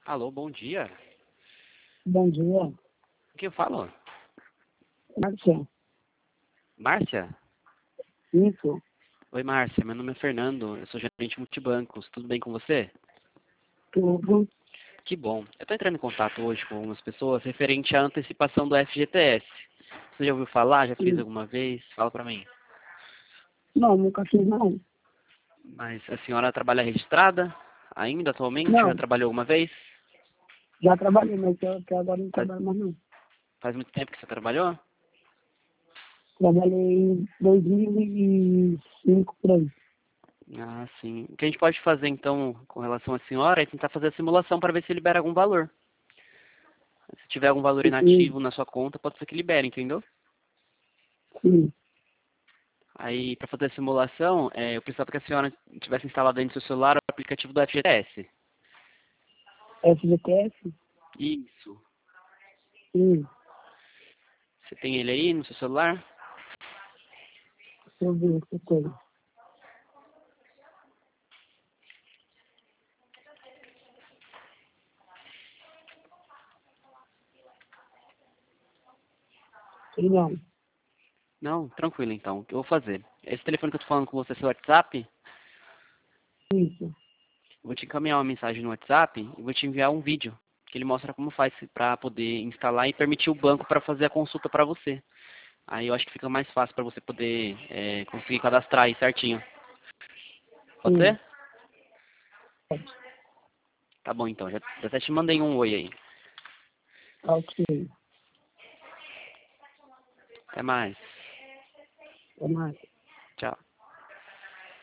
Alô, bom dia. Bom dia. Quem eu falo? Márcia. Márcia? Isso. Oi, Márcia. Meu nome é Fernando. Eu sou gerente multibancos. Tudo bem com você? Tudo. Que bom. Eu estou entrando em contato hoje com algumas pessoas referente à antecipação do FGTS. Você já ouviu falar? Já fez Sim. alguma vez? Fala pra mim. Não, nunca fiz não. Mas a senhora trabalha registrada ainda atualmente? Já Não, trabalhou alguma vez? já trabalhei, mas eu até agora não Faz, trabalho mais não. faz muito tempo que você trabalhou? Trabalhei em 2005 por aí. Ah, sim. O que a gente pode fazer então com relação à senhora é tentar fazer a simulação para ver se libera algum valor. Se tiver algum valor Sim, inativo na sua conta, pode ser que libere, entendeu? sim. Aí, para fazer a simulação, eu precisava que a senhora tivesse instalado aí no seu celular o aplicativo do FGTS. FGTS? Isso. Sim. Você tem ele aí no seu celular? Deixa eu ver essa coisa. Sei não. Não? Tranquilo, então. O que eu vou fazer? Esse telefone que eu tô falando com você é seu WhatsApp? Isso. Eu vou te encaminhar uma mensagem no WhatsApp e vou te enviar um vídeo que ele mostra como faz para poder instalar e permitir o banco para fazer a consulta para você. Aí eu acho que fica mais fácil para você poder conseguir cadastrar aí certinho. Pode Sim. ser? Tá bom, então. Já até te mandei um oi aí. Ok. Até mais. É mais.